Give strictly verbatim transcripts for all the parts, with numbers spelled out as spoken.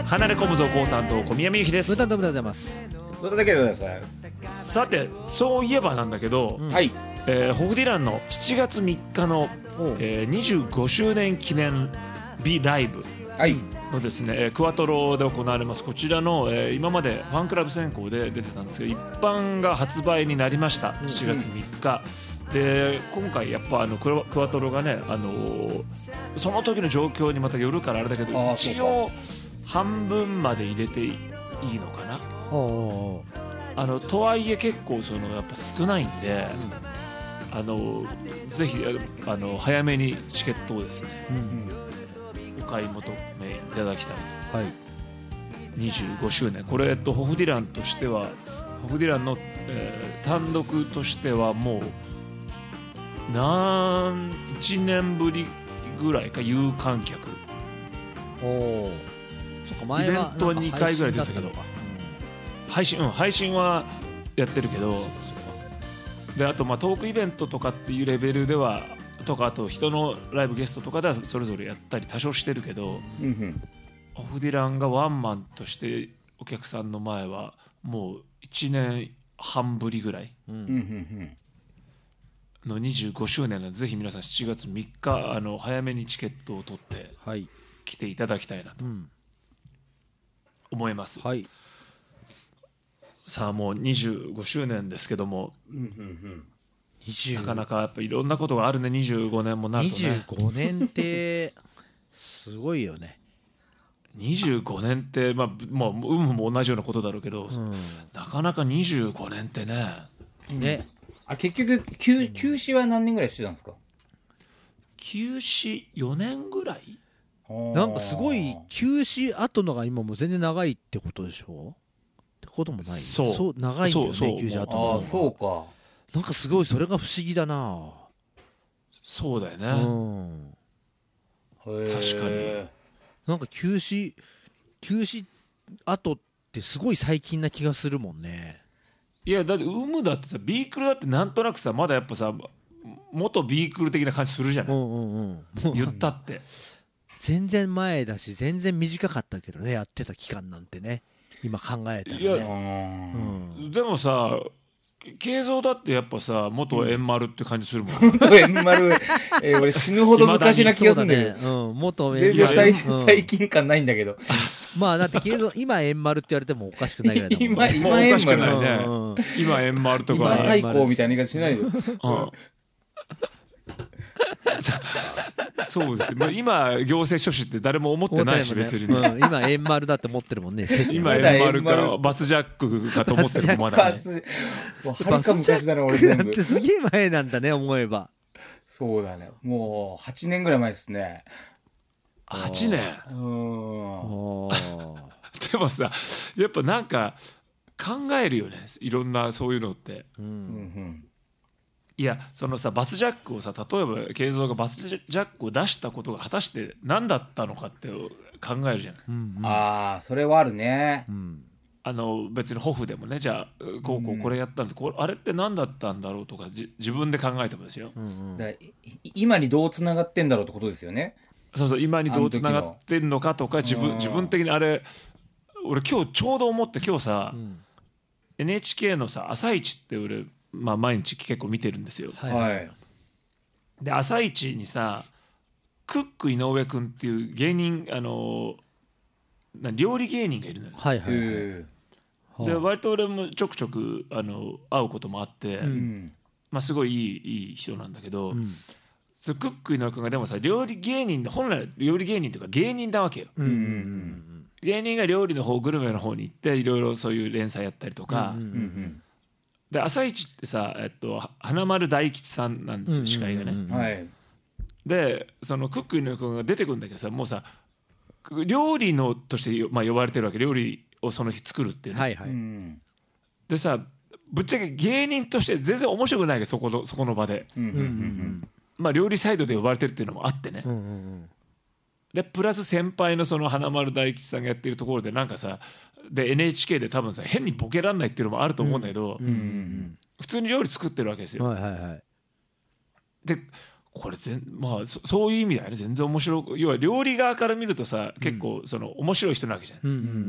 離れ込むぞ高担当小宮美幸です。 ブータンドブでございます。 どれだけでございます。 さてそういえばなんだけど、うん、 はい、 えー、ホフディランのしちがつみっかの、えー、にじゅうごしゅうねん記念日ライブのですね、はい、クワトロで行われますこちらの、えー、今までファンクラブ選考で出てたんですけど一般が発売になりました。しちがつみっか、うん、で今回やっぱあのクワ、クワトロがね、あのー、その時の状況にまたよるからあれだけど一応半分まで入れていいのかな。あのとはいえ結構そのやっぱ少ないんで、うん、あのぜひあの早めにチケットをですね、うん、お買い求めいただきたいと、はい、にじゅうごしゅうねんこれ、えっと、ホフディランとしてはホフディランの、えー、単独としてはもう何いちねんぶりぐらいか有観客。 おそっか前はイベントはにかいぐらい出たけど配信、うん、配信はやってるけどであとまあトークイベントとかっていうレベルではとかあと人のライブゲストとかではそれぞれやったり多少してるけど、うんうん、ホフディランがワンマンとしてお客さんの前はもういちねんはんぶりぐらいのにじゅうごしゅうねんなのでぜひ皆さんしちがつみっかあの早めにチケットを取って来ていただきたいなと思います、はい。さあもうにじゅうごしゅうねんですけども、うんうんうん、なかなかやっぱいろんなことがあるね。にじゅうごねんもなるとね。 にじゅうごねんってすごいよね。 にじゅうごねんって、まあ、もう有無も同じようなことだろうけど、うん、なかなかにじゅうごねんってね、 ね、あ結局休、休止は何年ぐらいしてたんですか。 休止よねんぐらい。 なんかすごい休止後のが今もう全然長いってことでしょってこともない。 そうそう長いんだよね。休止後の。 ああそうか。 なんかすごいそれが不思議だな。 そうだよね、うん、確かになんか休止休止後ってすごい最近な気がするもんね。 いやだって有無だってさビークルだってなんとなくさまだやっぱさ元ビークル的な感じするじゃない、うんうんうん、言ったって全然前だし全然短かったけどねやってた期間なんてね今考えたらね。いや、 うん、でもさ慶三だってやっぱさ元円丸って感じするもん、 うん、元円丸、えー、俺死ぬほど昔な気がするんだけど、ねうん、元円丸全然最近感ないんだけどまあだって慶三今円丸って言われてもおかしくないぐらいだもんね。 今円丸ないね、うん、今円丸とか今太閤みたいな言い方しないで、うんそうですね。今行政書士って誰も思ってないし、ね、別に、ねうん、今円丸だって思ってるもんね。 今円丸かバスジャックかと思ってるもんまだ、ね、 もうはるか昔だね俺全部。 だってすげえ前なんだね思えば。 そうだね。もうはちねんぐらい前ですね。 はちねん。うんでもさやっぱなんか考えるよねいろんなそういうのって。うんうんうんいやそのさバスジャックをさ例えば慶三がバスジャックを出したことが果たして何だったのかって考えるじゃない、うんうん、ああそれはあるね、 うん、あの別にホフでもねじゃあこうこうこれやったんで、うん、あれって何だったんだろうとかじ自分で考えてもですよ、うんうん、 だ今にどうつながってんだろうってことですよね。 そうそう今にどうつながってんのかとか自分自分的にあれ俺今日ちょうど思って今日さ、うん、エヌエイチケー のさ朝一って俺まあ、毎日結構見てるんですよ、はい、で朝一にさクック井上君っていう芸人あの料理芸人がいるのよ、はいはいはい、で割と俺もちょくちょくあの会うこともあって、うんまあ、すごいいい、いい人なんだけど、うん、そクック井上君がでもさ料理芸人本来料理芸人というか芸人なわけよ、うんうんうん、芸人が料理の方グルメの方に行っていろいろそういう連載やったりとか、うんうんうんで朝一ってさ、えっと、花丸大吉さんなんですよ、司会がね、うんうんうんはい、でそのクック井上君が出てくるんだけどさもうさ料理のとして、まあ、呼ばれてるわけ料理をその日作るっていうね、はいはい、でさぶっちゃけ芸人として全然面白くないけどそこの、そこの場で、うんうんうんうんまあ、料理サイドで呼ばれてるっていうのもあってね、うんうんうんでプラス先輩のその花丸大吉さんがやってるところでなんかさで エヌエイチケー で多分さ変にボケらんないっていうのもあると思うんだけど、うんうんうんうん、普通に料理作ってるわけですよ、はいはいはい、でこれ全、まあ、そ, そういう意味だよね。全然面白い。要は料理側から見るとさ、結構その面白い人なわけじゃん、うんうんうんうん、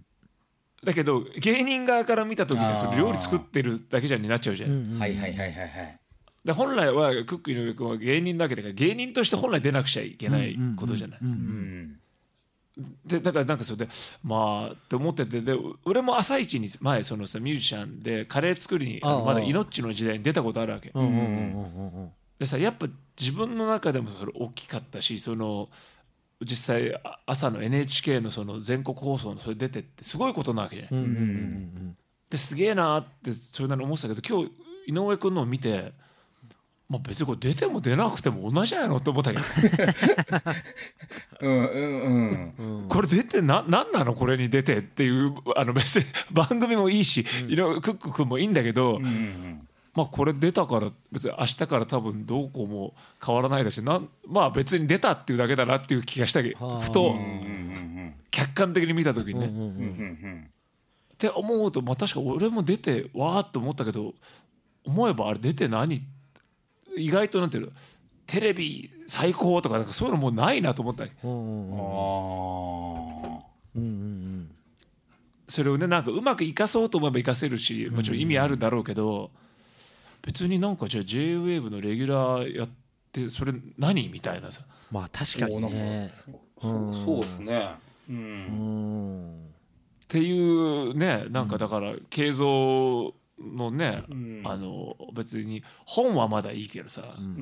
だけど芸人側から見た時にはその料理作ってるだけじゃんになっちゃうじゃん、うんうん、 はいはいはいはいはいで本来はクック井上君は芸人だけだから芸人として本来出なくちゃいけないことじゃない、うんうんうんうん、でだからなんかそれでまあって思ってて、で俺も朝一に前そのさミュージシャンでカレー作りにあのまだイノッチの時代に出たことあるわけ、うんうんうんうん、でさやっぱ自分の中でもそれ大きかったし、その実際朝の エヌエイチケー のその全国放送のそれ出てってすごいことなわけじゃない、うんうんうんうん、ですげえなってそれなりに思ってたけど、今日井上君のを見て、まあ、別にこれ出ても出なくても同じやのって思ったけどうんうんうん、これ出てな何なのこれに出てっていう、あの別に番組もいいし、うん、いろいろクック君もいいんだけど、うんうんうん、まあこれ出たから別に明日から多分どうこうも変わらないだし、なんまあ別に出たっていうだけだなっていう気がしたけど、ふと客観的に見た時にね、うんうんうんうん、って思うと、まあ確か俺も出てわーって思ったけど、思えばあれ出て何意外となんていうのテレビ最高とかなんかそういうのもうないなと思った、うんうんうん、それをねなんかうまく生かそうと思えば生かせるし、もちろん意味あるだろうけど、別になんかじゃあ ジェイウェーブ のレギュラーやってそれ何みたいなさ、 まあ確かにね、 そうですね、うん、 うんっていうね、なんかだから慶三のね、うん、あの別に本はまだいいけどさ、うんうんうん、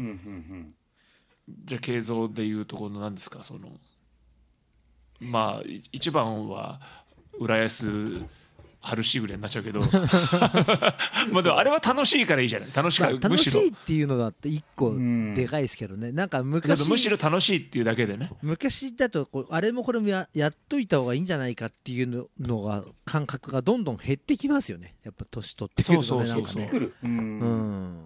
じゃあ慶三でいうとこの何ですか、そのまあ一番は浦安春しぐれになっちゃうけどまあでもあれは楽しいからいいじゃない、楽しいから、 まあ、楽しいっていうのだって一個でかいですけどね、うん、なんか昔むしろ楽しいっていうだけでね、 昔だとこうあれもこれも や, やっといた方がいいんじゃないかっていう の, のが感覚がどんどん減ってきますよね、やっぱ年取ってくるとね、なんかね、うん、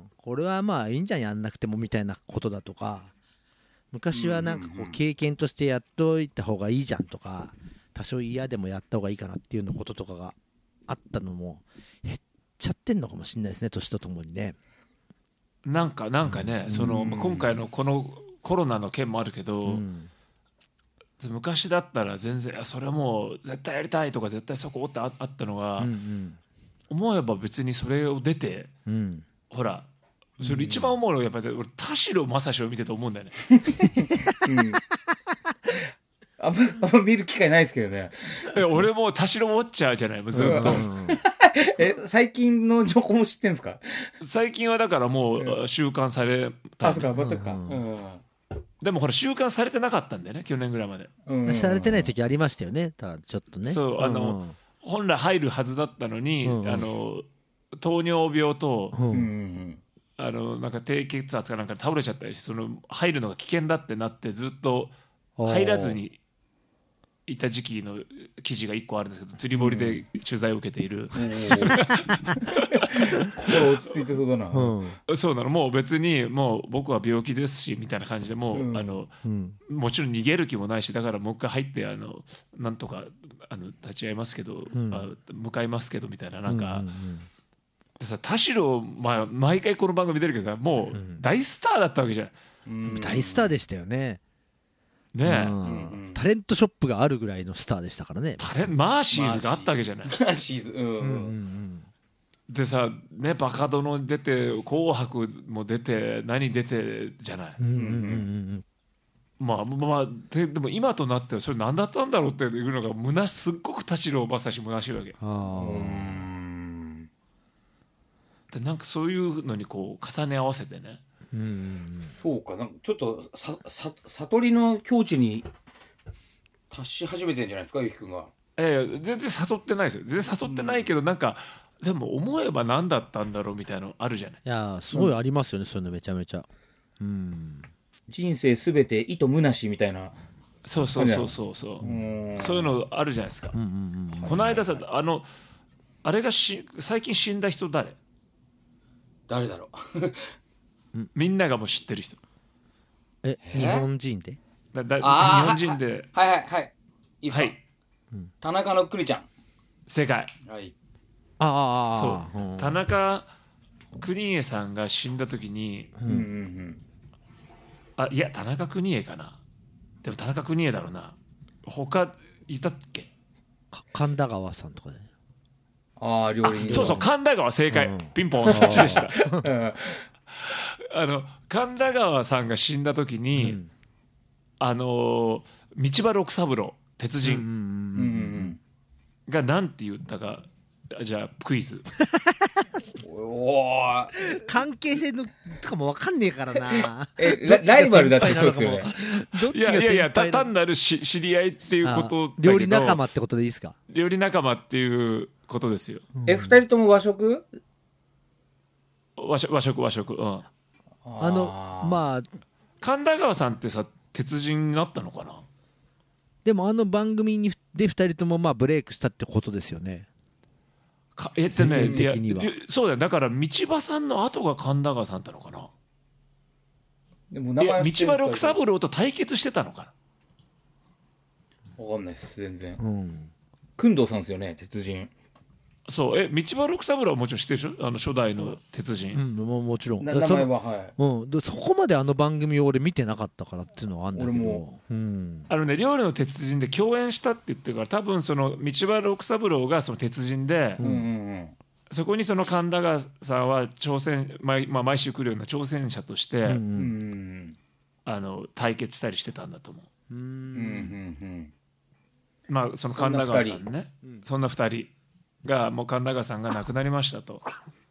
これはまあいいんじゃんやんなくてもみたいなことだとか、昔はなんかこう経験としてやっといた方がいいじゃんとか、多少嫌でもやった方がいいかなっていうのこととかがあったのも減っちゃってんのかもしれないですね、年とともにね。 なんかなんかね、うん、その今回のこのコロナの件もあるけど、うん、昔だったら全然それはもう絶対やりたいとか絶対そこってあったのが、うんうん、思えば別にそれを出て、うん、ほらそれ一番思うのはやっぱり俺田代正史を見てて思うんだよね、うんあんま、あんま見る機会ないですけどね。 俺も田代ウォッチャーじゃない、ずっと、うん、 え最近の情報も知ってんですか？ 最近はだからもう週刊された、ね、 あ、そうか、またか、うんうん、 でもほら週刊されてなかったんだよね、去年ぐらいまで、 うんうん、されてない時ありましたよね、ただちょっとね、 そう、あの、うんうん、本来入るはずだったのに、うんうん、あの糖尿病と、うんうん、あのなんか低血圧かなんか倒れちゃったりして、その入るのが危険だってなってずっと入らずにいた時期の記事がいっこあるんですけど、釣り堀で取材を受けている、うん、心落ち着いてそうだな、 うん、そうなの、もう別にもう僕は病気ですしみたいな感じでもう、うん、あのうん、もちろん逃げる気もないし、だからもう一回入ってあのなんとかあの立ち会いますけど、うん、あ向かいますけどみたいな、なんか、うんうんうん、でさ田代、まあ、毎回この番組出るけどさ、もう大スターだったわけじゃん、うん、 大スターでしたよね、 ねえ、うんうん、タレントショップがあるぐらいのスターでしたからね。 タレマーシーズがあったわけじゃない。マーシーズ、うんうんうん、 でさ、ね、バカ殿出て紅白も出て何出てじゃない、うんうんうんうん、まあまあ で, でも今となってはそれ何だったんだろうっていうのがむなすっごく田代正史むなしいわけ。あうんでなんかそういうのにこう重ね合わせてね、うんうん、 そうか、なんかちょっとささ悟りの境地に達し始めてるんじゃないですか、ゆきくんが。 ええ、全然悟ってないですよ、全然悟ってないけど、うん、なんかでも思えば何だったんだろうみたいなのあるじゃない。 いやすごいありますよね、うん、そういうのめちゃめちゃ、うん、 人生すべて意図むなしみたいな。 そうそうそうそうそう、うん、そういうのあるじゃないですか、うんうんうん、この間さ、あのあれがし最近死んだ人誰誰だろうみんながもう知ってる人。 え日本人でだだ日本人で、 はいはいはいいいですか、はい、田中の邦ちゃん。 正解、 はい、 ああそう、田中邦衛さんが死んだ時に、うんうんうん、 あいや田中邦衛かな。でも田中邦衛だろうな。他いたっけ。 神田川さんとかね。 ああ料理人。 そうそう神田川正解、うん、ピンポンそっちでしたあの神田川さんが死んだ時に、うん、あの道場六三郎鉄人、うんうんうんうん、が何て言ったかじゃあクイズお関係性のとかも分かんねえからなえライバルだったんですよね。 どっちが先輩なのかも。いやいやいや単なるし知り合いっていうことだけど料理仲間ってことでいいですか。 料理仲間っていうことですよ。 え二人とも和食和食和食和食、うん、 あのまあ神田川さんってさ鉄人になったのかな。 でもあの番組にでふたりともまあブレイクしたってことですよね。 かえってねいやそうだよ。だから道場さんの後が神田川さんだったのかな。でも名前道場六三郎と対決してたのかな。分かんないです全然。工藤さんですよね鉄人。 そうえ道場六三郎はもちろん知ってるでしょ。あの初代の鉄人、 うん、も, もちろん名前ははい、 うん、でそこまであの番組を俺見てなかったからっていうのはあるんだけど俺も、 うん、あのね料理の鉄人で共演したって言ってるから多分その道場六三郎がその鉄人で、うんうんうん、そこにその神田川さんは挑戦、毎、まあ、毎週来るような挑戦者として、うんうん、あの対決したりしてたんだと思う。うんうんうん、まあその神田川さんねそんなふたりがもう神田川さんが亡くなりましたと。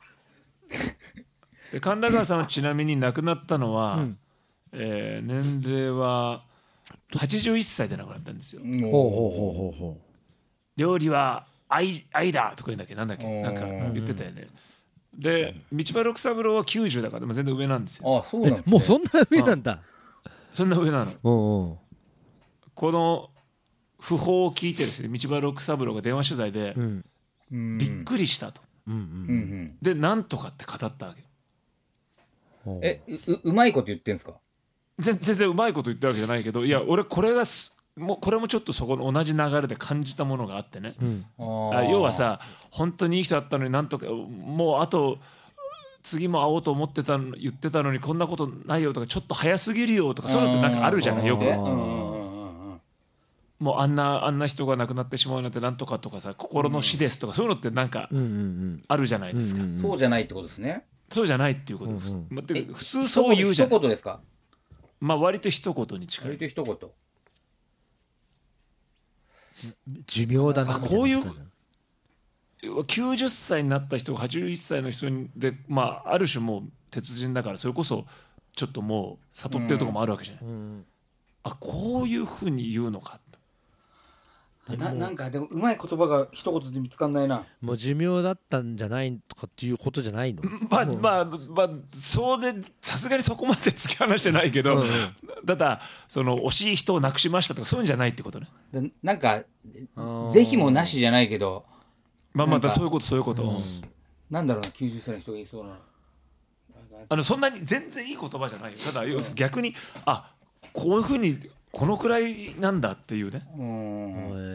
で神田川さんはちなみに亡くなったのは、うんえー、年齢ははちじゅういっさいで亡くなったんですよ。ほうほうほうほうほう。料理は愛、愛だとか言うんだっけなんだっけなんか言ってたよね。で道場六三郎はきゅうじゅうだからでも全然上なんですよ。 ああそうなんですね。 もうそんな上なんだ。 そんな上なの。おうおうこの訃報を聞いてですね道場六三郎が電話取材で、うんびっくりしたと、うんうんうん、でなんとかって語ったわけ。 え う, うまいこと言ってんすか。 全然うまいこと言ったわけじゃないけどいや俺これがもうこれもちょっとそこの同じ流れで感じたものがあってね、うん、あ要はさ本当にいい人だったのになんとかもうあと次も会おうと思ってたの言ってたのにこんなことないよとかちょっと早すぎるよとかそういうのってなんかあるじゃないよく。もうあんなあんな人が亡くなってしまうなんてなんとかとかさ心の死ですとか、うん、そういうのってなんかあるじゃないですか、うんうんうん、 そうじゃないってことですね。 そうじゃないっていうこと、うんうんまあ、普通そう言うじゃん。 一言ですか。 まあ割と一言に近い。 割と一言寿命だな。 こういうきゅうじゅっさいになった人がはちじゅういっさいの人で、まあ、ある種もう鉄人だからそれこそちょっともう悟ってるところもあるわけじゃない、うん、あこういうふうに言うのかな, なんかでもうまい言葉が一言で見つかんないな。 もう寿命だったんじゃないとかっていうことじゃないの。 まあまあまあそうでさすがにそこまで突き放してないけど、うんうん、ただその惜しい人を亡くしましたとかそういうんじゃないってことね。 でなんか是非もなしじゃないけどまあまたそういうことそういうこと、うん、 なんだろうなきゅうじゅっさいの人が言いそうなあのそんなに全然いい言葉じゃないよ。ただ、うん、逆にあこういうふうにこのくらいなんだっていうね。うん。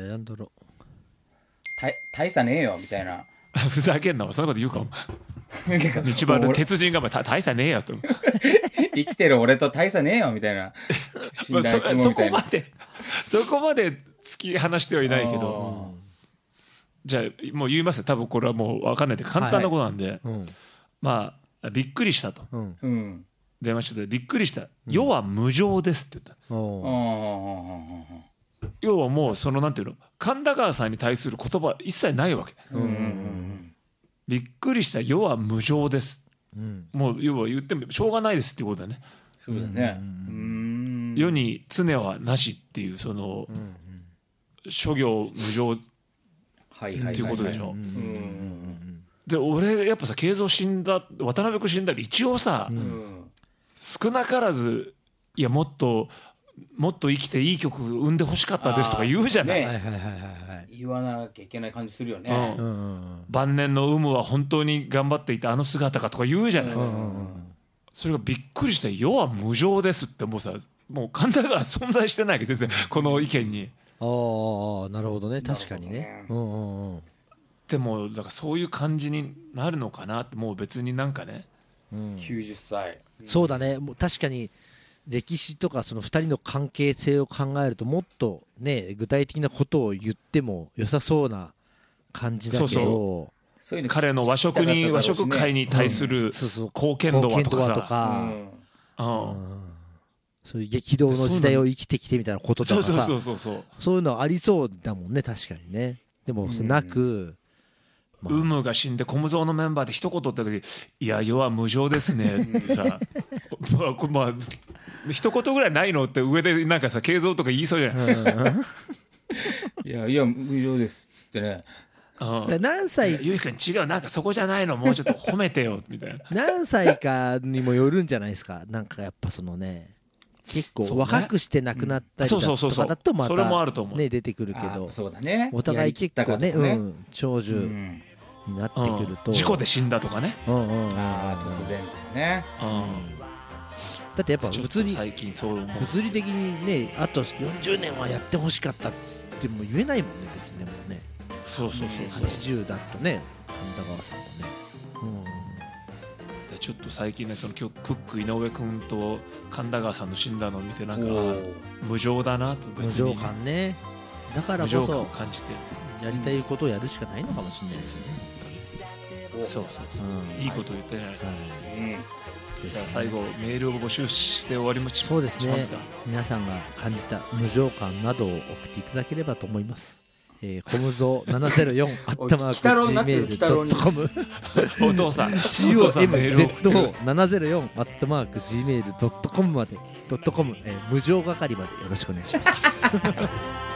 なんだろう。 た大差ねえよみたいな。 ふざけんなそんなこと言うかも。道場の鉄人が大差ねえよと。 生きてる俺と大差ねえよみたいな。 まあ、そ, そこまでそこまで突き放してはいないけど。じゃあもう言いますよ。多分これはもう分かんないで簡単なことなんで、はいうん、まあびっくりしたと。うんうん電話しててびっくりした、うん、世は無常ですって言った、うん、要はもうそのなんていうの神田川さんに対する言葉一切ないわけ、うんうんうん、びっくりした世は無常です、うん、もう要は言ってもしょうがないですっていうことだね。 そうだね、 うん、世に常はなしっていうその、うんうん、諸行無常っていうことでしょ。で俺やっぱさ慶三死んだ渡辺君死んだり一応さ、うん少なからずいやもっともっと生きていい曲生んでほしかったですとか言うじゃない、ね、 言わなきゃいけない感じするよね、うん、 晩年の有無は本当に頑張っていたあの姿かとか言うじゃない、うん、それがびっくりして世は無常ですってもうさもう神田川存在してないけど全然この意見にああなるほどね確かにね、うんうんうん、 でもだからそういう感じになるのかなってもう別になんかね、 うん、きゅうじゅっさいそうだねもう確かに歴史とかそのふたりの関係性を考えるともっとね具体的なことを言っても良さそうな感じだけど、 そうそう、彼の和食に和食界に対する貢献度はとかさ、 とか、うんうん、そういう激動の時代を生きてきてみたいなこととかさ、そうそうそうそう、そういうのありそうだもんね、確かにね。でもなく、 まあ、ウムが死んでコムゾーのメンバーで一言言った時、いや世は無情ですねってさまあ、まあ、一言ぐらいないのって上でなんかさ慶三とか言いそうじゃない、うん、 いやいや無情ですってね、 うん、何歳ゆうきくん違う、なんかそこじゃないの、もうちょっと褒めてよみたいな何歳かにもよるんじゃないですか。なんかやっぱそのね結構若くして亡くなったりとかだとまたね出てくるけど、 そうだね、 お互い結構ね、うん、長寿になってくると、 うん、事故で死んだとかね、 うんうんうん、 ああ突然ね、うん、 だってやっぱ物理最近そう思う物理的にねあとよんじゅうねんはやってほしかったっても言えないもんね別に。もうねそうそうそうそう、 はちじゅうだとね神田川さんもね、 うん、でちょっと最近ねその今日クック井上君と神田川さんの死んだのを見てなんか無情だなと、 別に無情感ね、だからこそ感じてやりたいことをやるしかないのかもしれないですよね、 うん、そうそうそう、うん、いいこと言ってないですか、はい、うん、じゃあ最後メールを募集して終わりましょう。 そうですね、皆さんが感じた無情感などを送っていただければと思います。えー、コムゾーななゼロよんアットマーク ジーメールドットコムお父さんシーオーエムゼットオーななゼロよんアットマーク ジーメールドットコム までドットコム、えー、無情係までよろしくお願いします